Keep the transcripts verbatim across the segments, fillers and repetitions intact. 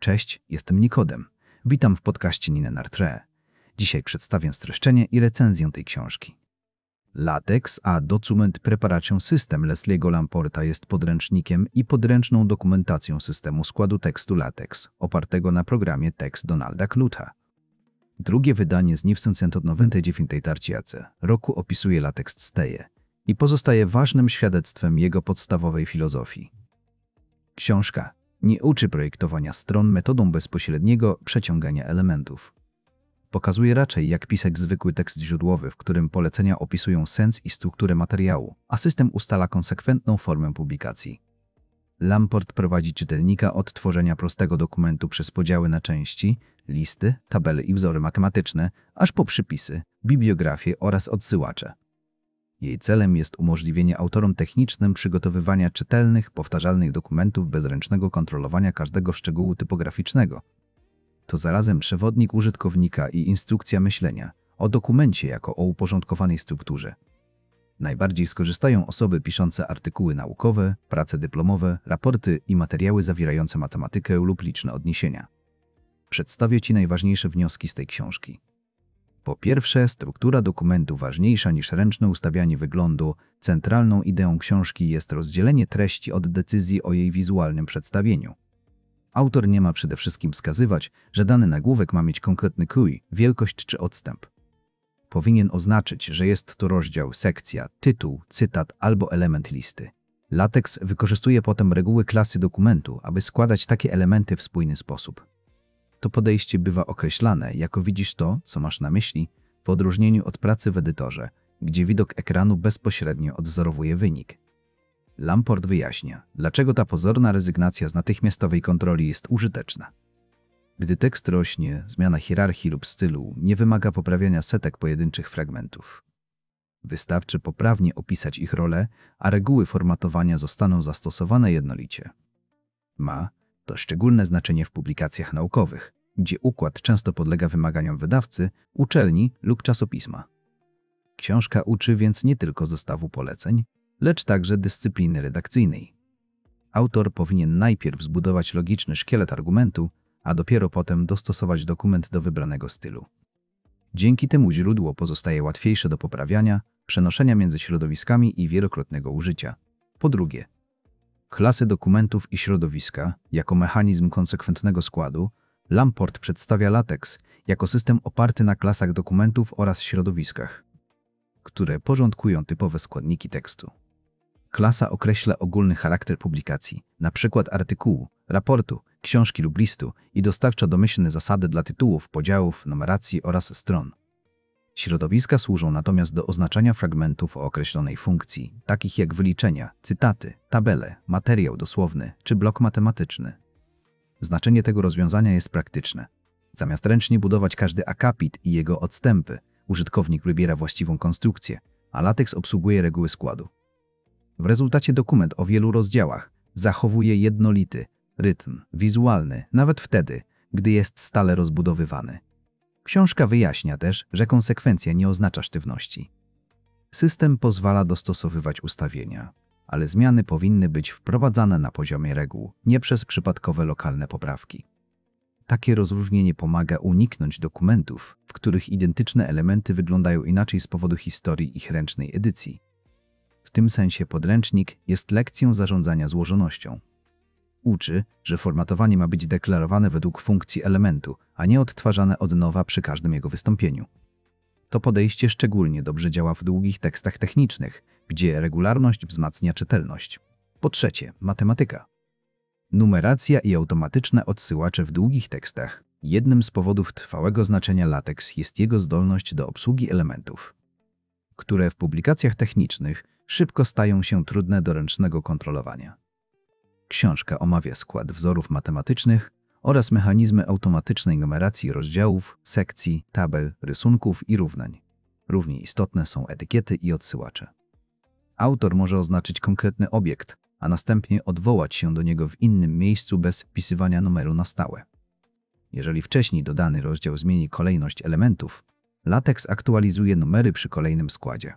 Cześć, jestem Nikodem. Witam w podcaście Ninenartre. Dzisiaj przedstawię streszczenie i recenzję tej książki. LaTeX a Document Preparation System Leslie'ego Lamporta jest podręcznikiem i podręczną dokumentacją systemu składu tekstu LaTeX, opartego na programie Text Donalda Knutha. Drugie wydanie z tysiąc dziewięćset dziewięćdziesiątego dziewiątego roku opisuje LaTeX Steje i pozostaje ważnym świadectwem jego podstawowej filozofii. Książka nie uczy projektowania stron metodą bezpośredniego przeciągania elementów. Pokazuje raczej, jak pisać zwykły tekst źródłowy, w którym polecenia opisują sens i strukturę materiału, a system ustala konsekwentną formę publikacji. Lamport prowadzi czytelnika od tworzenia prostego dokumentu przez podziały na części, listy, tabele i wzory matematyczne, aż po przypisy, bibliografie oraz odsyłacze. Jej celem jest umożliwienie autorom technicznym przygotowywania czytelnych, powtarzalnych dokumentów bez ręcznego kontrolowania każdego szczegółu typograficznego. To zarazem przewodnik użytkownika i instrukcja myślenia o dokumencie jako o uporządkowanej strukturze. Najbardziej skorzystają osoby piszące artykuły naukowe, prace dyplomowe, raporty i materiały zawierające matematykę lub liczne odniesienia. Przedstawię Ci najważniejsze wnioski z tej książki. Po pierwsze, struktura dokumentu ważniejsza niż ręczne ustawianie wyglądu. Centralną ideą książki jest rozdzielenie treści od decyzji o jej wizualnym przedstawieniu. Autor nie ma przede wszystkim wskazywać, że dany nagłówek ma mieć konkretny krój, wielkość czy odstęp. Powinien oznaczyć, że jest to rozdział, sekcja, tytuł, cytat albo element listy. LaTeX wykorzystuje potem reguły klasy dokumentu, aby składać takie elementy w spójny sposób. To podejście bywa określane jako widzisz to, co masz na myśli, w odróżnieniu od pracy w edytorze, gdzie widok ekranu bezpośrednio odwzorowuje wynik. Lamport wyjaśnia, dlaczego ta pozorna rezygnacja z natychmiastowej kontroli jest użyteczna. Gdy tekst rośnie, zmiana hierarchii lub stylu nie wymaga poprawiania setek pojedynczych fragmentów. Wystarczy poprawnie opisać ich rolę, a reguły formatowania zostaną zastosowane jednolicie. Ma to szczególne znaczenie w publikacjach naukowych, gdzie układ często podlega wymaganiom wydawcy, uczelni lub czasopisma. Książka uczy więc nie tylko zestawu poleceń, lecz także dyscypliny redakcyjnej. Autor powinien najpierw zbudować logiczny szkielet argumentu, a dopiero potem dostosować dokument do wybranego stylu. Dzięki temu źródło pozostaje łatwiejsze do poprawiania, przenoszenia między środowiskami i wielokrotnego użycia. Po drugie, klasy dokumentów i środowiska jako mechanizm konsekwentnego składu. Lamport przedstawia LaTeX jako system oparty na klasach dokumentów oraz środowiskach, które porządkują typowe składniki tekstu. Klasa określa ogólny charakter publikacji, np. artykułu, raportu, książki lub listu i dostarcza domyślne zasady dla tytułów, podziałów, numeracji oraz stron. Środowiska służą natomiast do oznaczania fragmentów o określonej funkcji, takich jak wyliczenia, cytaty, tabele, materiał dosłowny czy blok matematyczny. Znaczenie tego rozwiązania jest praktyczne. Zamiast ręcznie budować każdy akapit i jego odstępy, użytkownik wybiera właściwą konstrukcję, a LaTeX obsługuje reguły składu. W rezultacie dokument o wielu rozdziałach zachowuje jednolity rytm wizualny, nawet wtedy, gdy jest stale rozbudowywany. Książka wyjaśnia też, że konsekwencja nie oznacza sztywności. System pozwala dostosowywać ustawienia, ale zmiany powinny być wprowadzane na poziomie reguł, nie przez przypadkowe lokalne poprawki. Takie rozróżnienie pomaga uniknąć dokumentów, w których identyczne elementy wyglądają inaczej z powodu historii ich ręcznej edycji. W tym sensie podręcznik jest lekcją zarządzania złożonością. Uczy, że formatowanie ma być deklarowane według funkcji elementu, a nie odtwarzane od nowa przy każdym jego wystąpieniu. To podejście szczególnie dobrze działa w długich tekstach technicznych, gdzie regularność wzmacnia czytelność. Po trzecie, matematyka. Numeracja i automatyczne odsyłacze w długich tekstach. Jednym z powodów trwałego znaczenia LaTeX jest jego zdolność do obsługi elementów, które w publikacjach technicznych szybko stają się trudne do ręcznego kontrolowania. Książka omawia skład wzorów matematycznych oraz mechanizmy automatycznej numeracji rozdziałów, sekcji, tabel, rysunków i równań. Równie istotne są etykiety i odsyłacze. Autor może oznaczyć konkretny obiekt, a następnie odwołać się do niego w innym miejscu bez wpisywania numeru na stałe. Jeżeli wcześniej dodany rozdział zmieni kolejność elementów, LaTeX aktualizuje numery przy kolejnym składzie.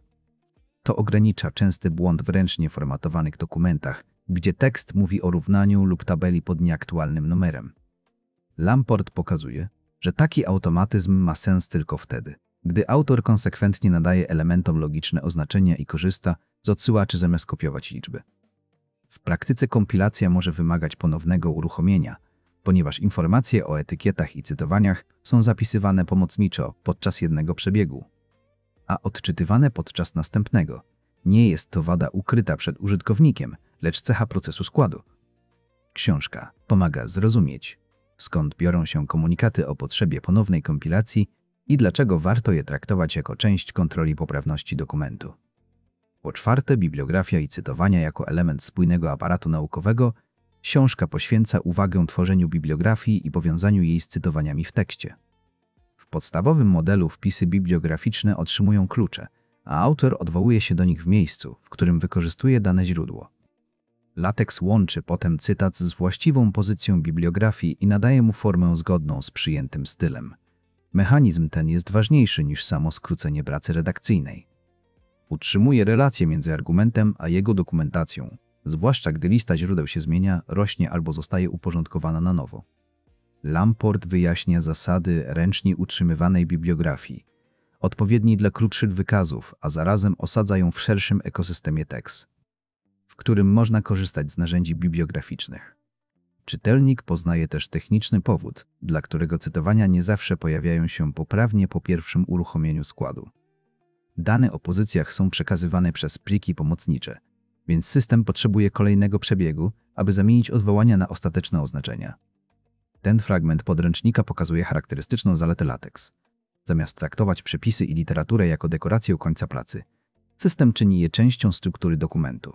To ogranicza częsty błąd w ręcznie formatowanych dokumentach, gdzie tekst mówi o równaniu lub tabeli pod nieaktualnym numerem. Lamport pokazuje, że taki automatyzm ma sens tylko wtedy, gdy autor konsekwentnie nadaje elementom logiczne oznaczenia i korzysta z odsyłaczy zamiast kopiować liczby. W praktyce kompilacja może wymagać ponownego uruchomienia, ponieważ informacje o etykietach i cytowaniach są zapisywane pomocniczo podczas jednego przebiegu, a odczytywane podczas następnego. Nie jest to wada ukryta przed użytkownikiem, lecz cecha procesu składu. Książka pomaga zrozumieć, skąd biorą się komunikaty o potrzebie ponownej kompilacji i dlaczego warto je traktować jako część kontroli poprawności dokumentu. Po czwarte, bibliografia i cytowania jako element spójnego aparatu naukowego. Książka poświęca uwagę tworzeniu bibliografii i powiązaniu jej z cytowaniami w tekście. W podstawowym modelu wpisy bibliograficzne otrzymują klucze, a autor odwołuje się do nich w miejscu, w którym wykorzystuje dane źródło. LaTeX łączy potem cytat z właściwą pozycją bibliografii i nadaje mu formę zgodną z przyjętym stylem. Mechanizm ten jest ważniejszy niż samo skrócenie pracy redakcyjnej. Utrzymuje relację między argumentem a jego dokumentacją, zwłaszcza gdy lista źródeł się zmienia, rośnie albo zostaje uporządkowana na nowo. Lamport wyjaśnia zasady ręcznie utrzymywanej bibliografii, odpowiedniej dla krótszych wykazów, a zarazem osadza ją w szerszym ekosystemie TeX, w którym można korzystać z narzędzi bibliograficznych. Czytelnik poznaje też techniczny powód, dla którego cytowania nie zawsze pojawiają się poprawnie po pierwszym uruchomieniu składu. Dane o pozycjach są przekazywane przez pliki pomocnicze, więc system potrzebuje kolejnego przebiegu, aby zamienić odwołania na ostateczne oznaczenia. Ten fragment podręcznika pokazuje charakterystyczną zaletę LaTeX. Zamiast traktować przepisy i literaturę jako dekorację końca pracy, system czyni je częścią struktury dokumentu.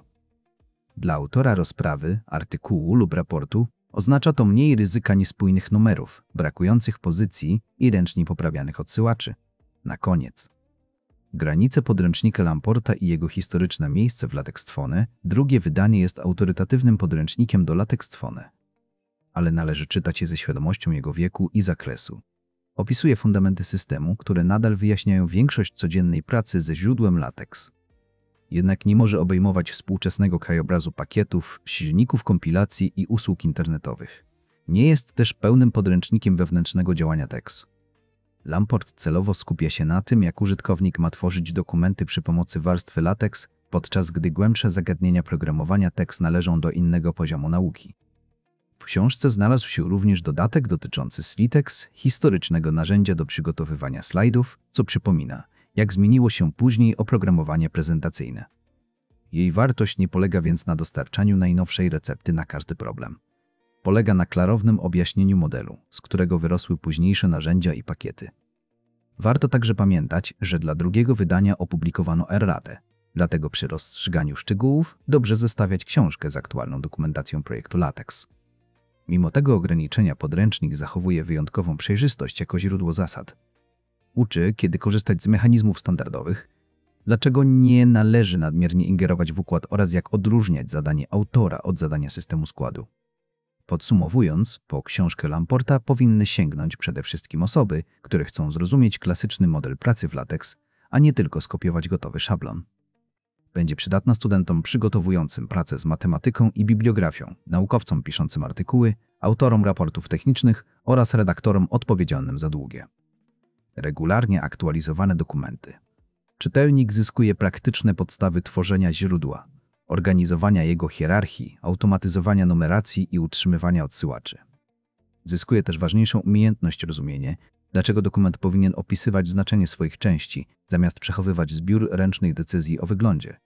Dla autora rozprawy, artykułu lub raportu oznacza to mniej ryzyka niespójnych numerów, brakujących pozycji i ręcznie poprawianych odsyłaczy. Na koniec. Granice podręcznika Lamporta i jego historyczne miejsce w LaTeX-Tfone. Drugie wydanie jest autorytatywnym podręcznikiem do LaTeX-Tfone, ale należy czytać je ze świadomością jego wieku i zakresu. Opisuje fundamenty systemu, które nadal wyjaśniają większość codziennej pracy ze źródłem LaTeX. Jednak nie może obejmować współczesnego krajobrazu pakietów, silników kompilacji i usług internetowych. Nie jest też pełnym podręcznikiem wewnętrznego działania TeX. Lamport celowo skupia się na tym, jak użytkownik ma tworzyć dokumenty przy pomocy warstwy LaTeX, podczas gdy głębsze zagadnienia programowania TeX należą do innego poziomu nauki. W książce znalazł się również dodatek dotyczący SliTeX, historycznego narzędzia do przygotowywania slajdów, co przypomina, jak zmieniło się później oprogramowanie prezentacyjne. Jej wartość nie polega więc na dostarczaniu najnowszej recepty na każdy problem. Polega na klarownym objaśnieniu modelu, z którego wyrosły późniejsze narzędzia i pakiety. Warto także pamiętać, że dla drugiego wydania opublikowano erratę, dlatego przy rozstrzyganiu szczegółów dobrze zestawiać książkę z aktualną dokumentacją projektu LaTeX. Mimo tego ograniczenia podręcznik zachowuje wyjątkową przejrzystość jako źródło zasad. Uczy, kiedy korzystać z mechanizmów standardowych, dlaczego nie należy nadmiernie ingerować w układ oraz jak odróżniać zadanie autora od zadania systemu składu. Podsumowując, po książkę Lamporta powinny sięgnąć przede wszystkim osoby, które chcą zrozumieć klasyczny model pracy w LaTeX, a nie tylko skopiować gotowy szablon. Będzie przydatna studentom przygotowującym pracę z matematyką i bibliografią, naukowcom piszącym artykuły, autorom raportów technicznych oraz redaktorom odpowiedzialnym za długie, regularnie aktualizowane dokumenty. Czytelnik zyskuje praktyczne podstawy tworzenia źródła, organizowania jego hierarchii, automatyzowania numeracji i utrzymywania odsyłaczy. Zyskuje też ważniejszą umiejętność rozumienia, dlaczego dokument powinien opisywać znaczenie swoich części, zamiast przechowywać zbiór ręcznych decyzji o wyglądzie.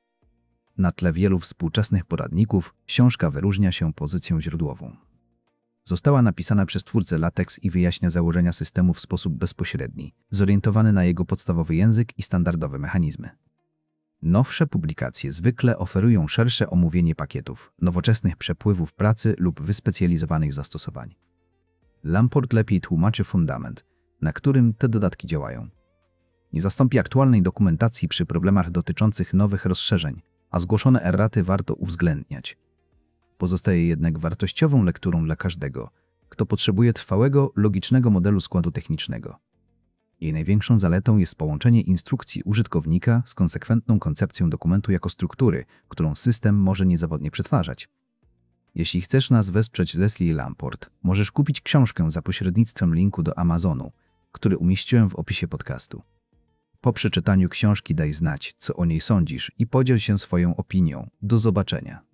Na tle wielu współczesnych poradników książka wyróżnia się pozycją źródłową. Została napisana przez twórcę LaTeX i wyjaśnia założenia systemu w sposób bezpośredni, zorientowany na jego podstawowy język i standardowe mechanizmy. Nowsze publikacje zwykle oferują szersze omówienie pakietów, nowoczesnych przepływów pracy lub wyspecjalizowanych zastosowań. Lamport lepiej tłumaczy fundament, na którym te dodatki działają. Nie zastąpi aktualnej dokumentacji przy problemach dotyczących nowych rozszerzeń, a zgłoszone erraty warto uwzględniać. Pozostaje jednak wartościową lekturą dla każdego, kto potrzebuje trwałego, logicznego modelu składu technicznego. Jej największą zaletą jest połączenie instrukcji użytkownika z konsekwentną koncepcją dokumentu jako struktury, którą system może niezawodnie przetwarzać. Jeśli chcesz nas wesprzeć Leslie Lamport, możesz kupić książkę za pośrednictwem linku do Amazonu, który umieściłem w opisie podcastu. Po przeczytaniu książki daj znać, co o niej sądzisz i podziel się swoją opinią. Do zobaczenia.